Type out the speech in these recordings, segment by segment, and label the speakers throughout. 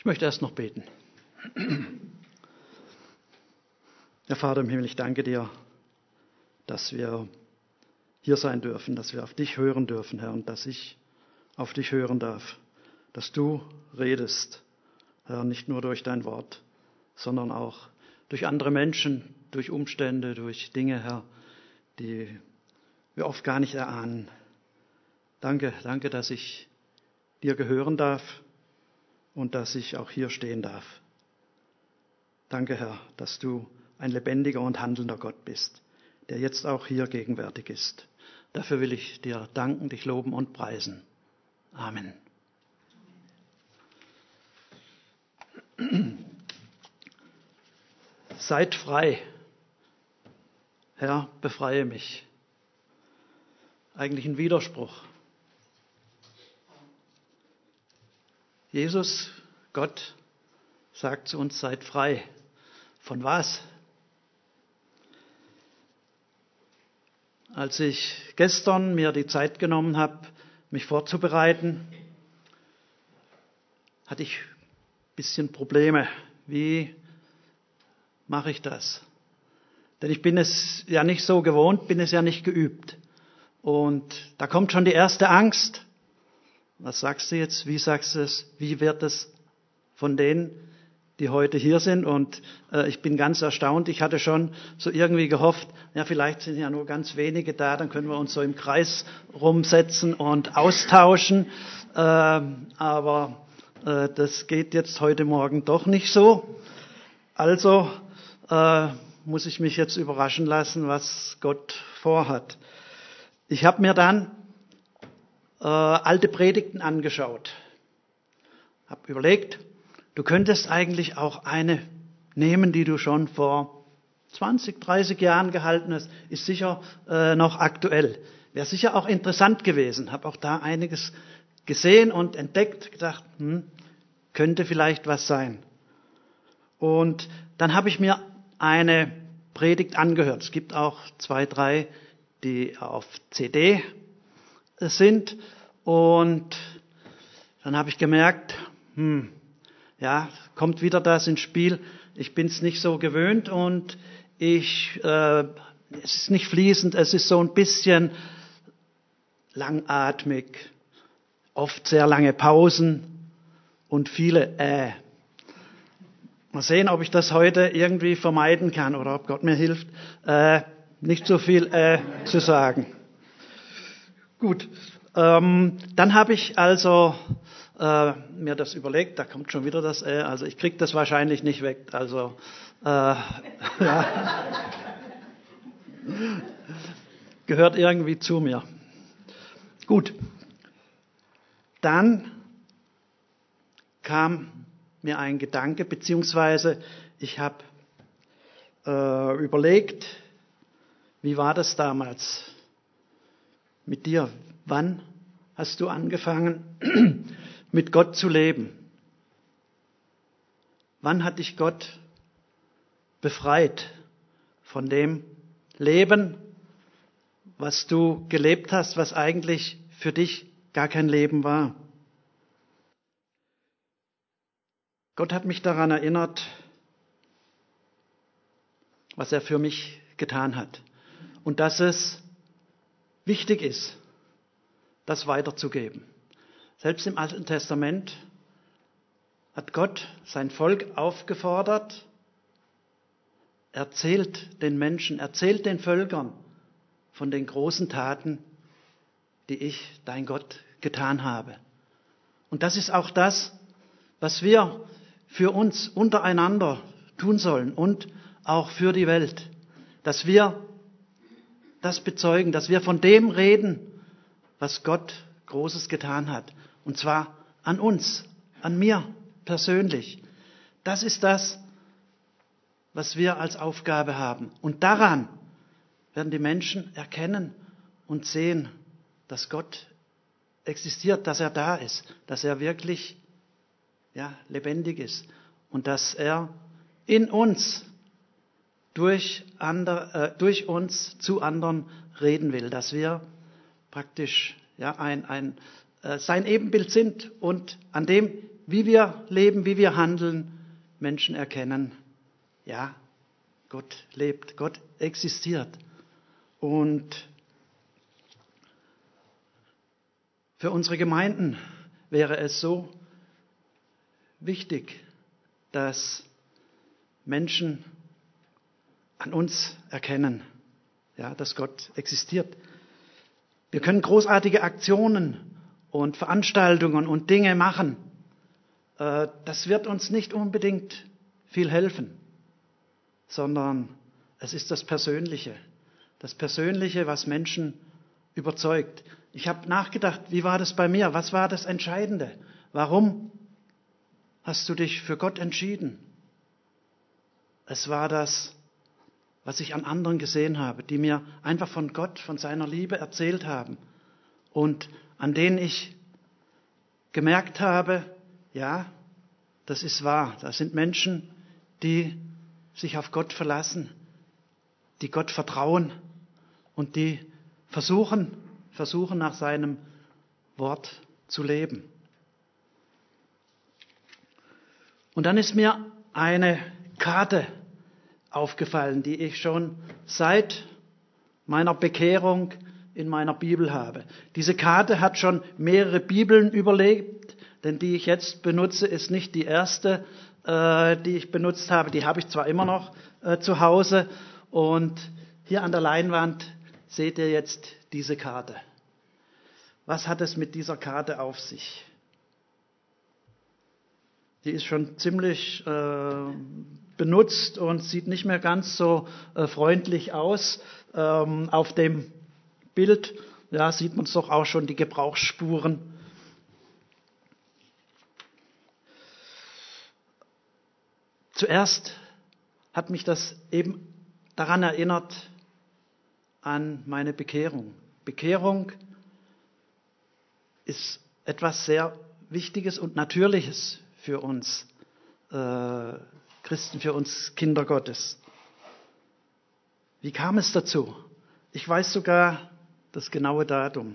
Speaker 1: Ich möchte erst noch beten. Herr Vater im Himmel, ich danke dir, dass wir hier sein dürfen, dass wir auf dich hören dürfen, Herr, und dass ich auf dich hören darf, dass du redest, Herr, nicht nur durch dein Wort, sondern auch durch andere Menschen, durch Umstände, durch Dinge, Herr, die wir oft gar nicht erahnen. Danke, dass ich dir gehören darf und dass ich auch hier stehen darf. Danke, Herr, dass du ein lebendiger und handelnder Gott bist, der jetzt auch hier gegenwärtig ist. Dafür will ich dir danken, dich loben und preisen. Amen. Seid frei. Herr, befreie mich. Eigentlich ein Widerspruch. Jesus, Gott, sagt zu uns, seid frei. Von was? Als ich gestern mir die Zeit genommen habe, mich vorzubereiten, hatte ich ein bisschen Probleme. Wie mache ich das? Denn ich bin es ja nicht so gewohnt, bin es ja nicht geübt. Und da kommt schon die erste Angst. Was sagst du jetzt? Wie sagst du es? Wie wird es von denen, die heute hier sind? Und ich bin ganz erstaunt. Ich hatte schon so irgendwie gehofft, ja, vielleicht sind ja nur ganz wenige da, dann können wir uns so im Kreis rumsetzen und austauschen. Aber das geht jetzt heute Morgen doch nicht so. Also muss ich mich jetzt überraschen lassen, was Gott vorhat. Ich habe mir dann alte Predigten angeschaut. Habe überlegt, du könntest eigentlich auch eine nehmen, die du schon vor 20, 30 Jahren gehalten hast. Ist sicher noch aktuell. Wäre sicher auch interessant gewesen. Habe auch da einiges gesehen und entdeckt, gedacht, könnte vielleicht was sein. Und dann habe ich mir eine Predigt angehört. Es gibt auch 2, 3, die auf CD sind. Und dann habe ich gemerkt, ja, kommt wieder das ins Spiel. Ich bin es nicht so gewöhnt und es ist nicht fließend, es ist so ein bisschen langatmig, oft sehr lange Pausen und viele Mal sehen, ob ich das heute irgendwie vermeiden kann oder ob Gott mir hilft, nicht so viel zu sagen. Gut, dann habe ich also mir das überlegt, da kommt schon wieder das also ich kriege das wahrscheinlich nicht weg, also ja, gehört irgendwie zu mir. Gut, dann kam mir ein Gedanke, beziehungsweise ich habe überlegt, wie war das damals mit dir? Wann hast du angefangen, mit Gott zu leben? Wann hat dich Gott befreit von dem Leben, was du gelebt hast, was eigentlich für dich gar kein Leben war? Gott hat mich daran erinnert, was er für mich getan hat. Und dass es wichtig ist, das weiterzugeben. Selbst im Alten Testament hat Gott sein Volk aufgefordert, erzählt den Menschen, erzählt den Völkern von den großen Taten, die ich, dein Gott, getan habe. Und das ist auch das, was wir für uns untereinander tun sollen und auch für die Welt, dass wir das bezeugen, dass wir von dem reden, was Gott Großes getan hat. Und zwar an uns, an mir persönlich. Das ist das, was wir als Aufgabe haben. Und daran werden die Menschen erkennen und sehen, dass Gott existiert, dass er da ist, dass er wirklich lebendig ist und dass er in uns durch uns zu anderen reden will, dass wir praktisch sein Ebenbild sind und an dem wie wir leben, wie wir handeln, Menschen erkennen, ja, Gott lebt, Gott existiert. Und für unsere Gemeinden wäre es so wichtig, dass Menschen an uns erkennen, ja, dass Gott existiert. Wir können großartige Aktionen und Veranstaltungen und Dinge machen. Das wird uns nicht unbedingt viel helfen, sondern es ist das Persönliche, was Menschen überzeugt. Ich habe nachgedacht, wie war das bei mir? Was war das Entscheidende? Warum hast du dich für Gott entschieden? Es war das, was ich an anderen gesehen habe, die mir einfach von Gott, von seiner Liebe erzählt haben und an denen ich gemerkt habe, ja, das ist wahr. Das sind Menschen, die sich auf Gott verlassen, die Gott vertrauen und die versuchen nach seinem Wort zu leben. Und dann ist mir eine Karte aufgefallen, die ich schon seit meiner Bekehrung in meiner Bibel habe. Diese Karte hat schon mehrere Bibeln überlebt, denn die ich jetzt benutze, ist nicht die erste, die ich benutzt habe. Die habe ich zwar immer noch zu Hause. Und hier an der Leinwand seht ihr jetzt diese Karte. Was hat es mit dieser Karte auf sich? Die ist schon ziemlich benutzt und sieht nicht mehr ganz so freundlich aus. Auf dem Bild, ja, sieht man doch auch schon die Gebrauchsspuren. Zuerst hat mich das eben daran erinnert an meine Bekehrung. Bekehrung ist etwas sehr Wichtiges und Natürliches für uns Christen, für uns Kinder Gottes. Wie kam es dazu? Ich weiß sogar das genaue Datum.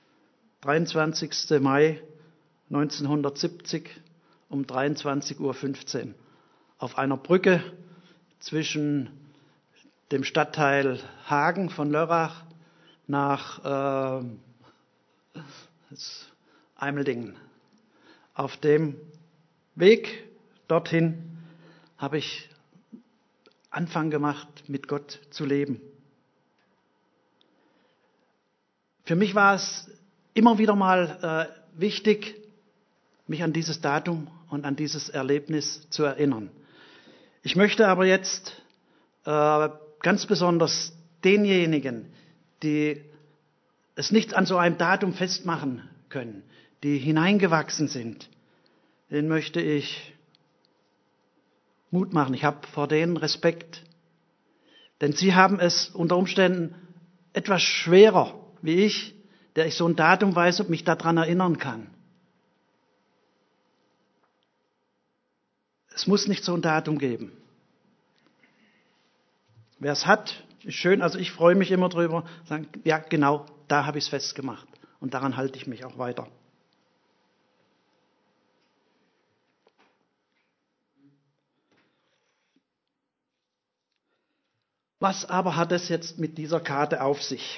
Speaker 1: 23. Mai 1970 um 23:15 Uhr auf einer Brücke zwischen dem Stadtteil Hagen von Lörrach nach Eimeldingen. Auf dem Weg dorthin habe ich Anfang gemacht, mit Gott zu leben. Für mich war es immer wieder mal wichtig, mich an dieses Datum und an dieses Erlebnis zu erinnern. Ich möchte aber jetzt ganz besonders denjenigen, die es nicht an so einem Datum festmachen können, die hineingewachsen sind, denen möchte ich Mut machen. Ich habe vor denen Respekt. Denn sie haben es unter Umständen etwas schwerer wie ich, der ich so ein Datum weiß und mich daran erinnern kann. Es muss nicht so ein Datum geben. Wer es hat, ist schön. Also ich freue mich immer drüber. Sagen, ja, genau, da habe ich es festgemacht. Und daran halte ich mich auch weiter. Was aber hat es jetzt mit dieser Karte auf sich?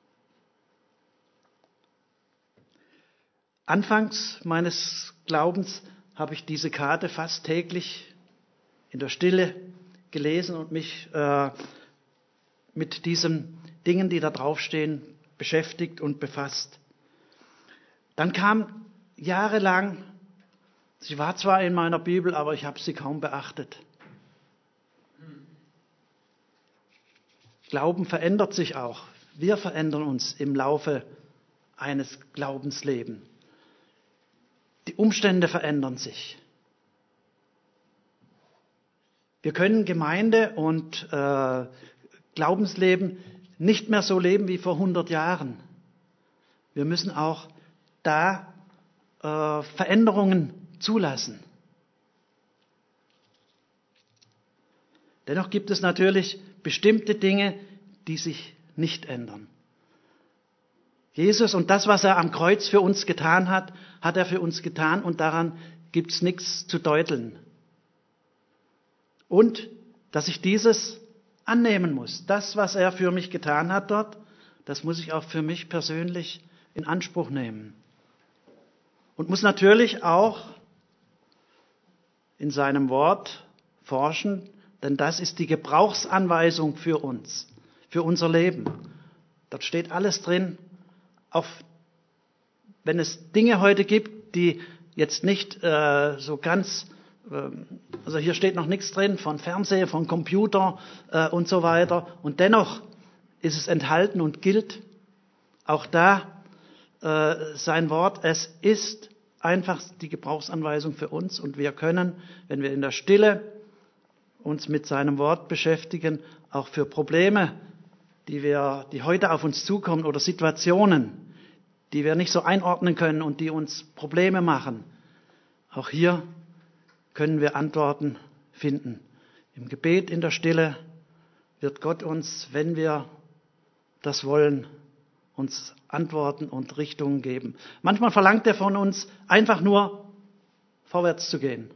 Speaker 1: Anfangs meines Glaubens habe ich diese Karte fast täglich in der Stille gelesen und mich mit diesen Dingen, die da draufstehen, beschäftigt und befasst. Dann kam jahrelang, sie war zwar in meiner Bibel, aber ich habe sie kaum beachtet. Glauben verändert sich auch. Wir verändern uns im Laufe eines Glaubenslebens. Die Umstände verändern sich. Wir können Gemeinde und Glaubensleben nicht mehr so leben wie vor 100 Jahren. Wir müssen auch da Veränderungen zulassen. Dennoch gibt es natürlich bestimmte Dinge, die sich nicht ändern. Jesus und das, was er am Kreuz für uns getan hat, hat er für uns getan und daran gibt es nichts zu deuteln. Und dass ich dieses annehmen muss. Das, was er für mich getan hat dort, das muss ich auch für mich persönlich in Anspruch nehmen. Und muss natürlich auch in seinem Wort forschen, denn das ist die Gebrauchsanweisung für uns, für unser Leben. Dort steht alles drin, auch wenn es Dinge heute gibt, die jetzt nicht so ganz, also hier steht noch nichts drin von Fernseher, von Computer und so weiter. Und dennoch ist es enthalten und gilt auch da sein Wort. Es ist einfach die Gebrauchsanweisung für uns und wir können, wenn wir in der Stille uns mit seinem Wort beschäftigen, auch für Probleme, die heute auf uns zukommen oder Situationen, die wir nicht so einordnen können und die uns Probleme machen. Auch hier können wir Antworten finden. Im Gebet, in der Stille wird Gott uns, wenn wir das wollen, uns Antworten und Richtungen geben. Manchmal verlangt er von uns, einfach nur vorwärts zu gehen.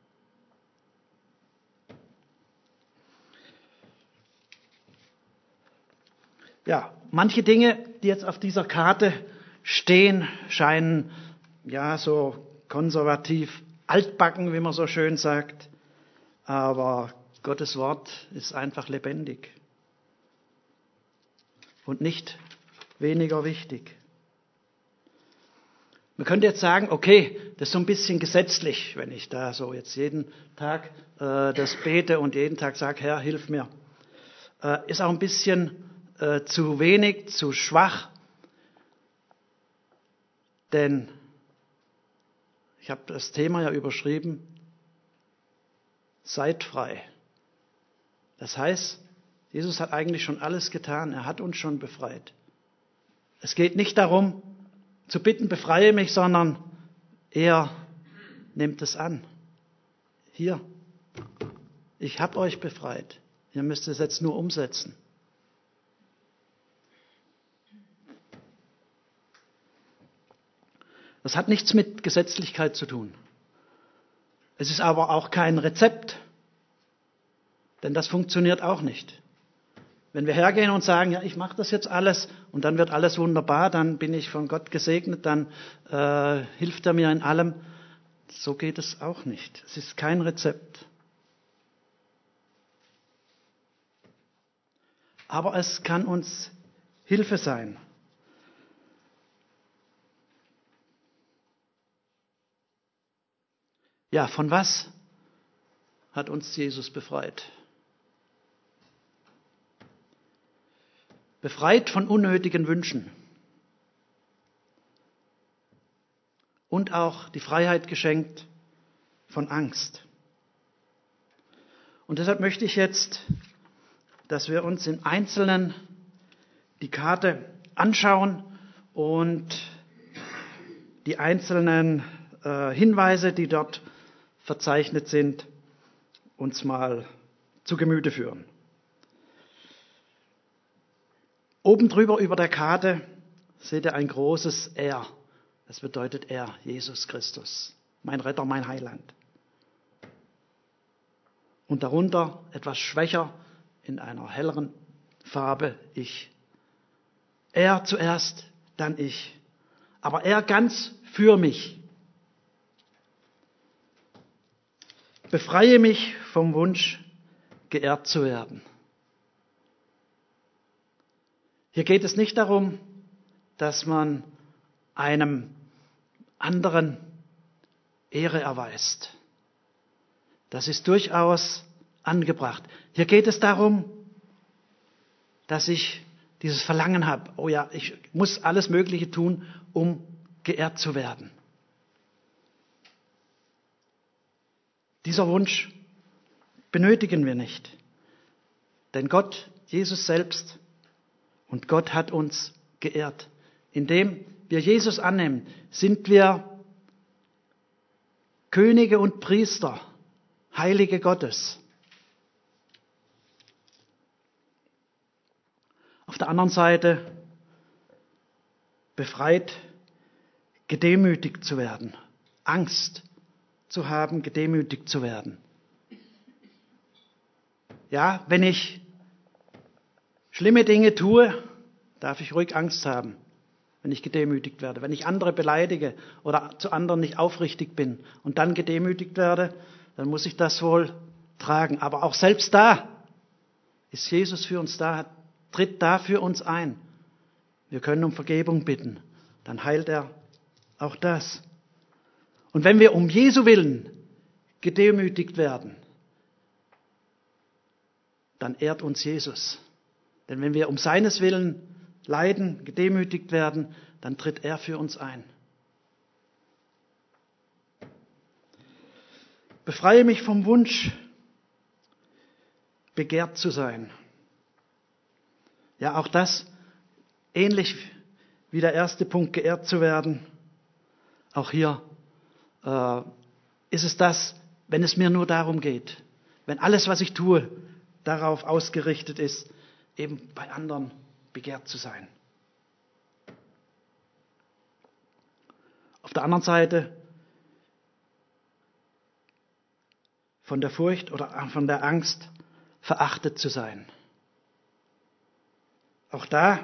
Speaker 1: Ja, manche Dinge, die jetzt auf dieser Karte stehen, scheinen ja so konservativ altbacken, wie man so schön sagt. Aber Gottes Wort ist einfach lebendig und nicht weniger wichtig. Man könnte jetzt sagen, okay, das ist so ein bisschen gesetzlich, wenn ich da so jetzt jeden Tag das bete und jeden Tag sage, Herr, hilf mir. Ist auch ein bisschen zu wenig, zu schwach. Denn ich habe das Thema ja überschrieben, seid frei. Das heißt, Jesus hat eigentlich schon alles getan, er hat uns schon befreit. Es geht nicht darum, zu bitten, befreie mich, sondern er nimmt es an. Hier, ich habe euch befreit. Ihr müsst es jetzt nur umsetzen. Das hat nichts mit Gesetzlichkeit zu tun. Es ist aber auch kein Rezept, denn das funktioniert auch nicht. Wenn wir hergehen und sagen, ja, ich mache das jetzt alles und dann wird alles wunderbar, dann bin ich von Gott gesegnet, dann hilft er mir in allem. So geht es auch nicht. Es ist kein Rezept. Aber es kann uns Hilfe sein. Ja, von was hat uns Jesus befreit? Befreit von unnötigen Wünschen. Und auch die Freiheit geschenkt von Angst. Und deshalb möchte ich jetzt, dass wir uns im Einzelnen die Karte anschauen und die einzelnen Hinweise, die dort verzeichnet sind, uns mal zu Gemüte führen. Oben drüber über der Karte seht ihr ein großes Er. Das bedeutet Er, Jesus Christus, mein Retter, mein Heiland. Und darunter etwas schwächer in einer helleren Farbe ich. Er zuerst, dann ich. Aber er ganz für mich. Befreie mich vom Wunsch, geehrt zu werden. Hier geht es nicht darum, dass man einem anderen Ehre erweist. Das ist durchaus angebracht. Hier geht es darum, dass ich dieses Verlangen habe, oh ja, ich muss alles Mögliche tun, um geehrt zu werden. Dieser Wunsch benötigen wir nicht. Denn Gott, Jesus selbst und Gott hat uns geehrt. Indem wir Jesus annehmen, sind wir Könige und Priester, Heilige Gottes. Auf der anderen Seite befreit, gedemütigt zu werden, Angst zu haben, gedemütigt zu werden. Ja, wenn ich schlimme Dinge tue, darf ich ruhig Angst haben, wenn ich gedemütigt werde. Wenn ich andere beleidige oder zu anderen nicht aufrichtig bin und dann gedemütigt werde, dann muss ich das wohl tragen. Aber auch selbst da ist Jesus für uns da, tritt da für uns ein. Wir können um Vergebung bitten, dann heilt er auch das. Und wenn wir um Jesu Willen gedemütigt werden, dann ehrt uns Jesus. Denn wenn wir um seines Willen leiden, gedemütigt werden, dann tritt er für uns ein. Befreie mich vom Wunsch, begehrt zu sein. Ja, auch das, ähnlich wie der erste Punkt, geehrt zu werden. Auch hier ist es das, wenn es mir nur darum geht, wenn alles, was ich tue, darauf ausgerichtet ist, eben bei anderen begehrt zu sein. Auf der anderen Seite von der Furcht oder von der Angst verachtet zu sein. Auch da,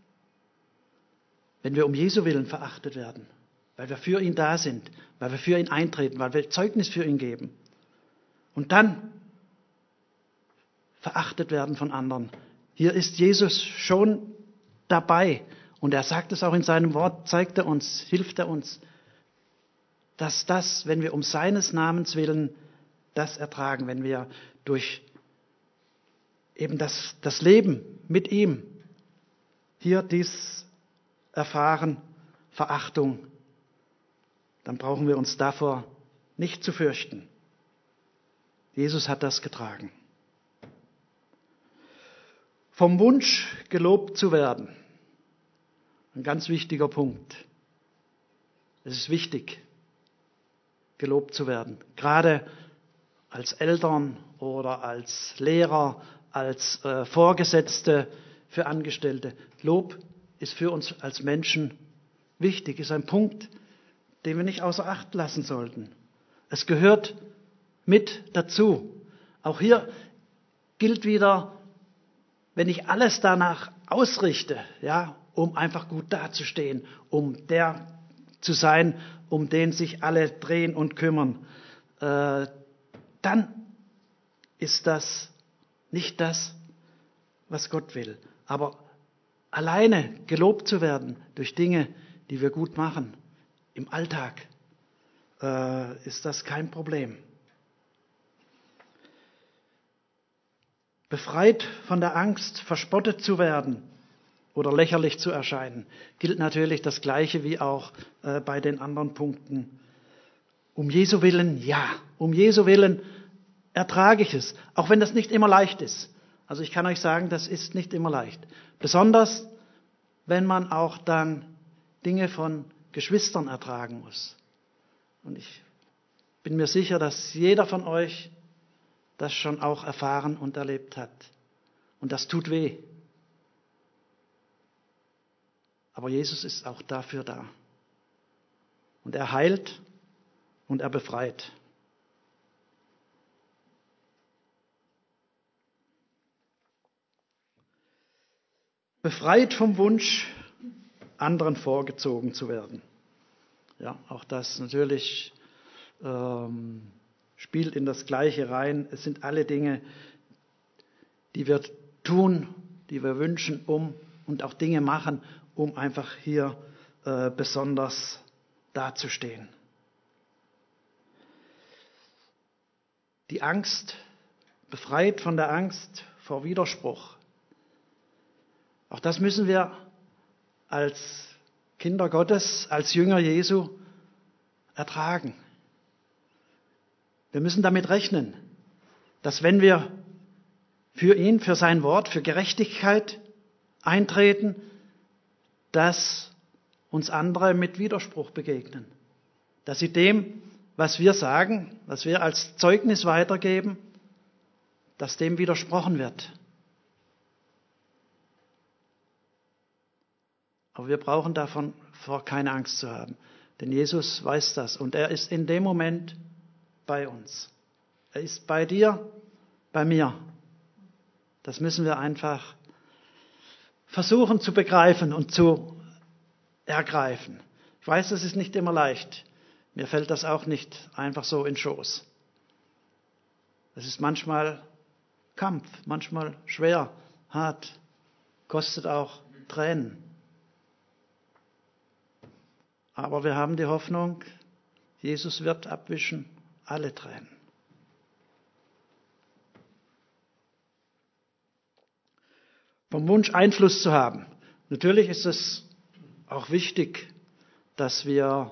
Speaker 1: wenn wir um Jesu Willen verachtet werden, weil wir für ihn da sind, weil wir für ihn eintreten, weil wir Zeugnis für ihn geben und dann verachtet werden von anderen. Hier ist Jesus schon dabei und er sagt es auch in seinem Wort, zeigt er uns, hilft er uns, dass das, wenn wir um seines Namens willen das ertragen, wenn wir durch eben das Leben mit ihm hier dies erfahren, Verachtung, dann brauchen wir uns davor nicht zu fürchten. Jesus hat das getragen. Vom Wunsch, gelobt zu werden. Ein ganz wichtiger Punkt. Es ist wichtig, gelobt zu werden. Gerade als Eltern oder als Lehrer, als Vorgesetzte für Angestellte. Lob ist für uns als Menschen wichtig, ist ein Punkt, den wir nicht außer Acht lassen sollten. Es gehört mit dazu. Auch hier gilt wieder, wenn ich alles danach ausrichte, ja, um einfach gut dazustehen, um der zu sein, um den sich alle drehen und kümmern, dann ist das nicht das, was Gott will. Aber alleine gelobt zu werden durch Dinge, die wir gut machen, im Alltag, ist das kein Problem. Befreit von der Angst, verspottet zu werden oder lächerlich zu erscheinen, gilt natürlich das Gleiche wie auch bei den anderen Punkten. Um Jesu Willen, ja, um Jesu Willen ertrage ich es, auch wenn das nicht immer leicht ist. Also ich kann euch sagen, das ist nicht immer leicht. Besonders, wenn man auch dann Dinge von Geschwistern ertragen muss. Und ich bin mir sicher, dass jeder von euch das schon auch erfahren und erlebt hat. Und das tut weh. Aber Jesus ist auch dafür da. Und er heilt und er befreit. Befreit vom Wunsch, anderen vorgezogen zu werden. Ja, auch das natürlich spielt in das Gleiche rein. Es sind alle Dinge, die wir tun, die wir wünschen, und auch Dinge machen, um einfach hier besonders dazustehen. Die Angst, befreit von der Angst vor Widerspruch. Auch das müssen wir als Kinder Gottes, als Jünger Jesu ertragen. Wir müssen damit rechnen, dass wenn wir für ihn, für sein Wort, für Gerechtigkeit eintreten, dass uns andere mit Widerspruch begegnen. Dass sie dem, was wir sagen, was wir als Zeugnis weitergeben, dass dem widersprochen wird. Aber wir brauchen davon keine Angst zu haben. Denn Jesus weiß das. Und er ist in dem Moment bei uns. Er ist bei dir, bei mir. Das müssen wir einfach versuchen zu begreifen und zu ergreifen. Ich weiß, das ist nicht immer leicht. Mir fällt das auch nicht einfach so in den Schoß. Es ist manchmal Kampf, manchmal schwer, hart, kostet auch Tränen. Aber wir haben die Hoffnung, Jesus wird abwischen alle Tränen. Vom Wunsch Einfluss zu haben. Natürlich ist es auch wichtig, dass wir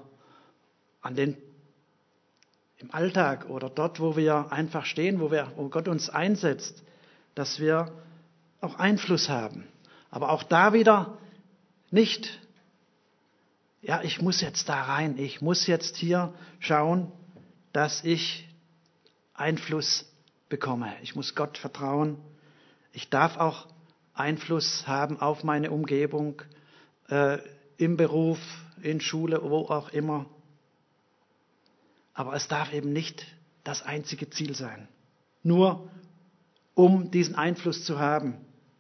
Speaker 1: im Alltag oder dort, wo wir einfach stehen, wo Gott uns einsetzt, dass wir auch Einfluss haben. Aber auch da wieder nicht, ja, ich muss jetzt da rein, ich muss jetzt hier schauen, dass ich Einfluss bekomme. Ich muss Gott vertrauen. Ich darf auch Einfluss haben auf meine Umgebung, im Beruf, in Schule, wo auch immer. Aber es darf eben nicht das einzige Ziel sein. Nur um diesen Einfluss zu haben.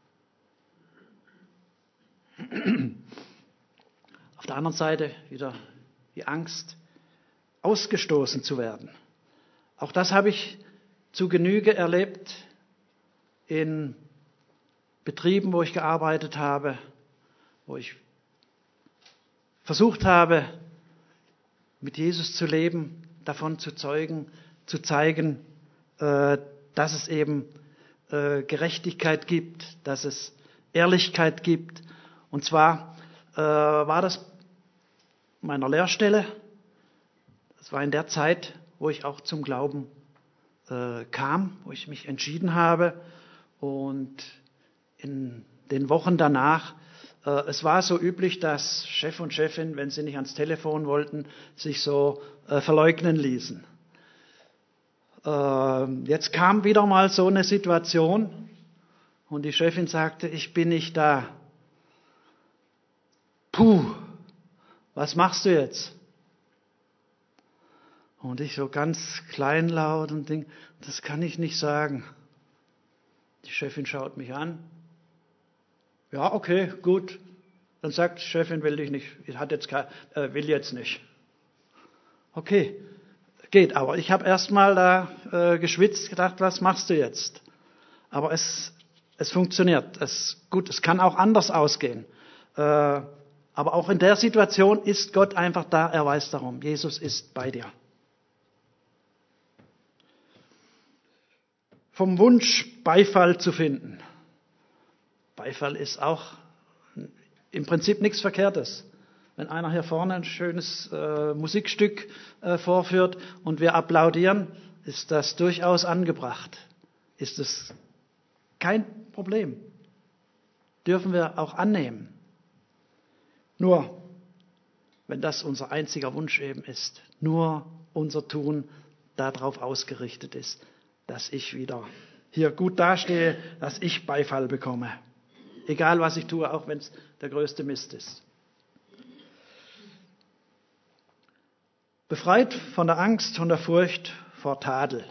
Speaker 1: Auf der anderen Seite wieder die Angst, ausgestoßen zu werden. Auch das habe ich zu Genüge erlebt in Betrieben, wo ich gearbeitet habe, wo ich versucht habe, mit Jesus zu leben, davon zu zeugen, zu zeigen, dass es eben Gerechtigkeit gibt, dass es Ehrlichkeit gibt. Und zwar war das meiner Lehrstelle. Das war in der Zeit, wo ich auch zum Glauben kam, wo ich mich entschieden habe. Und in den Wochen danach, es war so üblich, dass Chef und Chefin, wenn sie nicht ans Telefon wollten, sich so verleugnen ließen. Jetzt kam wieder mal so eine Situation und die Chefin sagte, ich bin nicht da. Puh, was machst du jetzt? Und ich so ganz kleinlaut und denke, das kann ich nicht sagen. Die Chefin schaut mich an. Ja, okay, gut. Dann sagt die Chefin, will jetzt nicht. Okay, geht. Aber ich habe erst mal da geschwitzt, gedacht, was machst du jetzt? Aber es funktioniert. Es kann auch anders ausgehen. Aber auch in der Situation ist Gott einfach da, er weiß darum. Jesus ist bei dir. Vom Wunsch, Beifall zu finden. Beifall ist auch im Prinzip nichts Verkehrtes. Wenn einer hier vorne ein schönes Musikstück vorführt und wir applaudieren, ist das durchaus angebracht. Ist es kein Problem. Dürfen wir auch annehmen. Nur, wenn das unser einziger Wunsch eben ist, nur unser Tun darauf ausgerichtet ist, dass ich wieder hier gut dastehe, dass ich Beifall bekomme. Egal, was ich tue, auch wenn es der größte Mist ist. Befreit von der Angst, von der Furcht vor Tadel.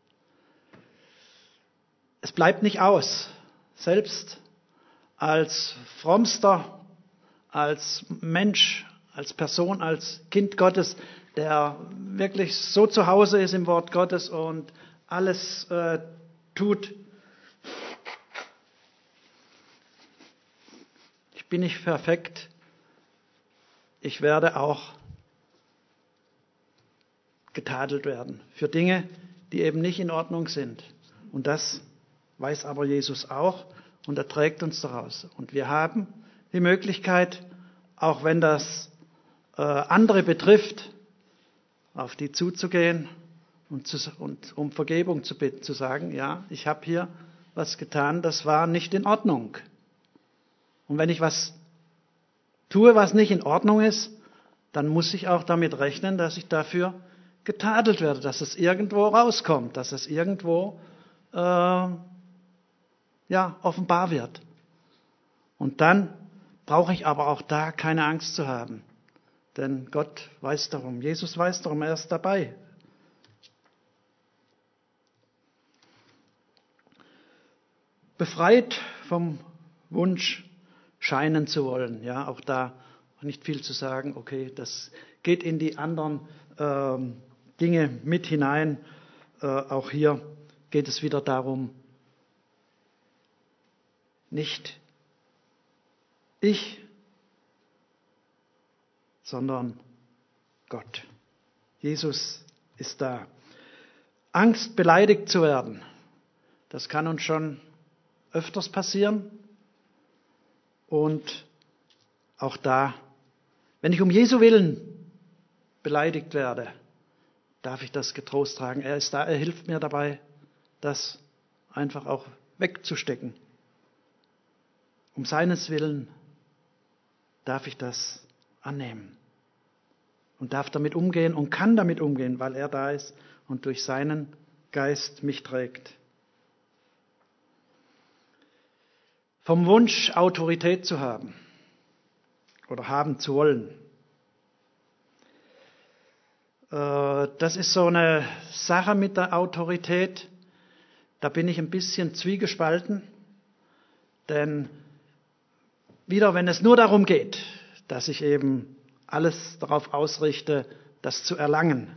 Speaker 1: Es bleibt nicht aus, selbst als Frommster, als Mensch, als Person, als Kind Gottes, der wirklich so zu Hause ist im Wort Gottes und alles tut. Ich bin nicht perfekt. Ich werde auch getadelt werden für Dinge, die eben nicht in Ordnung sind. Und das weiß aber Jesus auch und er trägt uns daraus. Und wir haben die Möglichkeit, auch wenn das andere betrifft, auf die zuzugehen und um Vergebung zu bitten, zu sagen, ja, ich habe hier was getan, das war nicht in Ordnung. Und wenn ich was tue, was nicht in Ordnung ist, dann muss ich auch damit rechnen, dass ich dafür getadelt werde, dass es irgendwo rauskommt, dass es irgendwo offenbar wird. Und dann brauche ich aber auch da keine Angst zu haben. Denn Gott weiß darum, Jesus weiß darum, er ist dabei. befreit vom Wunsch, scheinen zu wollen. Ja, auch da nicht viel zu sagen. Okay, das geht in die anderen Dinge mit hinein. Auch hier geht es wieder darum, nicht ich, sondern Gott. Jesus ist da. Angst, beleidigt zu werden, das kann uns schon öfters passieren. Und auch da, wenn ich um Jesu Willen beleidigt werde, darf ich das getrost tragen. Er ist da, er hilft mir dabei, das einfach auch wegzustecken. Um seines Willen darf ich das annehmen und darf damit umgehen und kann damit umgehen, weil er da ist und durch seinen Geist mich trägt. Vom Wunsch, Autorität zu haben oder haben zu wollen. Das ist so eine Sache mit der Autorität. Da bin ich ein bisschen zwiegespalten, denn wieder, wenn es nur darum geht, dass ich eben alles darauf ausrichte, das zu erlangen,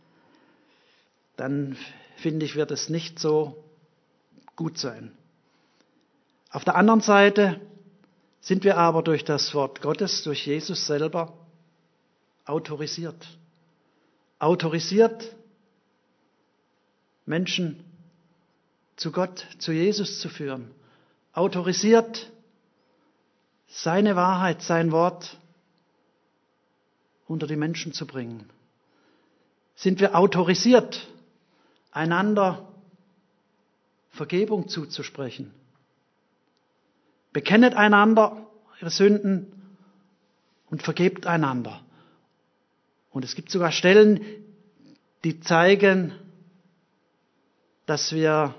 Speaker 1: dann finde ich, wird es nicht so gut sein. Auf der anderen Seite sind wir aber durch das Wort Gottes, durch Jesus selber autorisiert. Autorisiert, Menschen zu Gott, zu Jesus zu führen. Autorisiert, seine Wahrheit, sein Wort unter die Menschen zu bringen. Sind wir autorisiert, einander Vergebung zuzusprechen. Bekennet einander ihre Sünden und vergebt einander. Und es gibt sogar Stellen, die zeigen, dass wir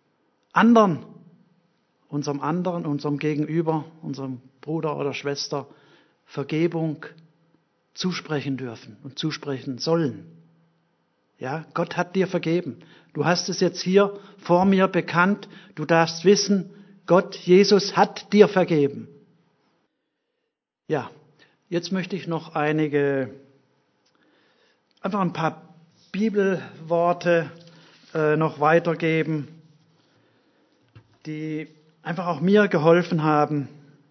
Speaker 1: unserem Gegenüber, unserem Bruder oder Schwester Vergebung zusprechen dürfen und zusprechen sollen. Ja, Gott hat dir vergeben. Du hast es jetzt hier vor mir bekannt. Du darfst wissen, Gott, Jesus hat dir vergeben. Ja, jetzt möchte ich noch einfach ein paar Bibelworte noch weitergeben, die einfach auch mir geholfen haben,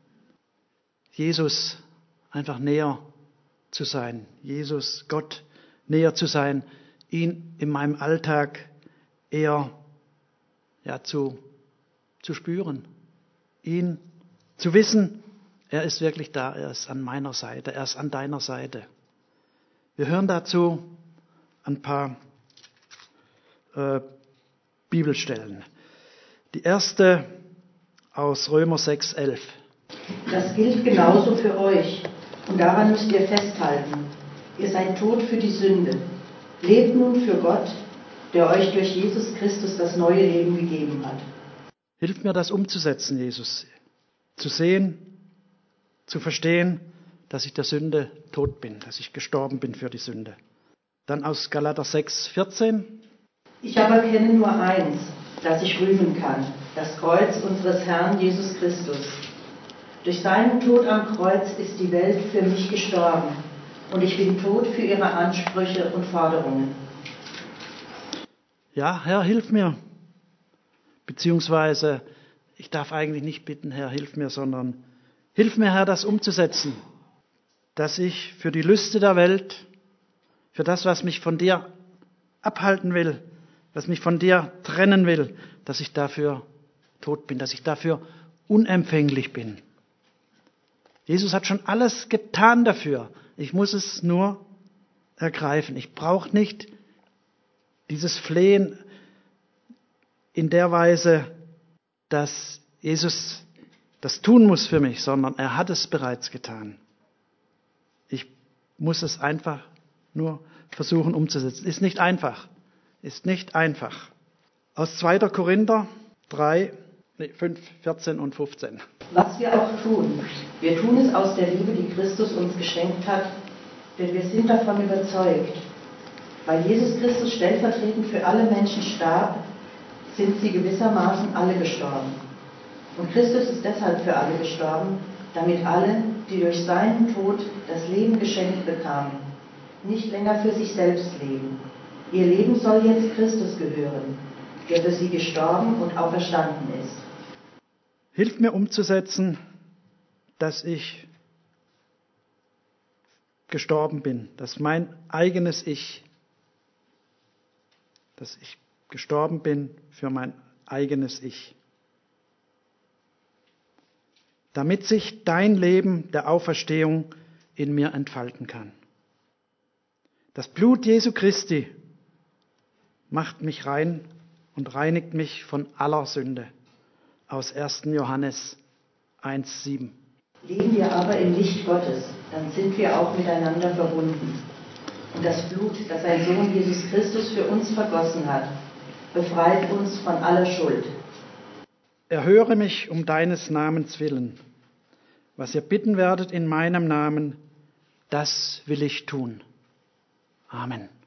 Speaker 1: Jesus einfach näher zu sein, Jesus, Gott näher zu sein, ihn in meinem Alltag eher zu spüren, ihn zu wissen, er ist wirklich da, er ist an meiner Seite, er ist an deiner Seite. Wir hören dazu ein paar Bibelstellen. Die erste aus Römer 6,11.
Speaker 2: Das gilt genauso für euch und daran müsst ihr festhalten. Ihr seid tot für die Sünde. Lebt nun für Gott, der euch durch Jesus Christus das neue Leben gegeben hat.
Speaker 1: Hilf mir, das umzusetzen, Jesus. Zu sehen, zu verstehen, dass ich der Sünde tot bin, dass ich gestorben bin für die Sünde. Dann aus Galater 6,14.
Speaker 2: Ich aber kenne nur eins, das ich rühmen kann, das Kreuz unseres Herrn Jesus Christus. Durch seinen Tod am Kreuz ist die Welt für mich gestorben und ich bin tot für ihre Ansprüche und Forderungen.
Speaker 1: Ja, Herr, hilf mir. Beziehungsweise, ich darf eigentlich nicht bitten, Herr, hilf mir, sondern hilf mir, Herr, das umzusetzen, dass ich für die Lüste der Welt, für das, was mich von dir abhalten will, was mich von dir trennen will, dass ich dafür tot bin, dass ich dafür unempfänglich bin. Jesus hat schon alles getan dafür. Ich muss es nur ergreifen. Ich brauche nicht dieses Flehen in der Weise, dass Jesus das tun muss für mich, sondern er hat es bereits getan. Ich muss es einfach nur versuchen umzusetzen. Ist nicht einfach. Ist nicht einfach. Aus 2. Korinther 5, 14 und 15.
Speaker 2: Was wir auch tun, wir tun es aus der Liebe, die Christus uns geschenkt hat, denn wir sind davon überzeugt. Weil Jesus Christus stellvertretend für alle Menschen starb, sind sie gewissermaßen alle gestorben. Und Christus ist deshalb für alle gestorben, damit alle, die durch seinen Tod das Leben geschenkt bekamen, nicht länger für sich selbst leben. Ihr Leben soll jetzt Christus gehören, der für sie gestorben und auferstanden ist.
Speaker 1: Hilf mir umzusetzen, dass ich gestorben bin, dass mein eigenes Ich, dass ich gestorben bin für mein eigenes Ich. Damit sich dein Leben der Auferstehung in mir entfalten kann. Das Blut Jesu Christi macht mich rein und reinigt mich von aller Sünde. Aus 1. Johannes 1,7.
Speaker 2: Leben wir aber im Licht Gottes, dann sind wir auch miteinander verbunden. Und das Blut, das sein Sohn Jesus Christus für uns vergossen hat, befreit uns von aller Schuld.
Speaker 1: Erhöre mich um deines Namens willen. Was ihr bitten werdet in meinem Namen, das will ich tun. Amen.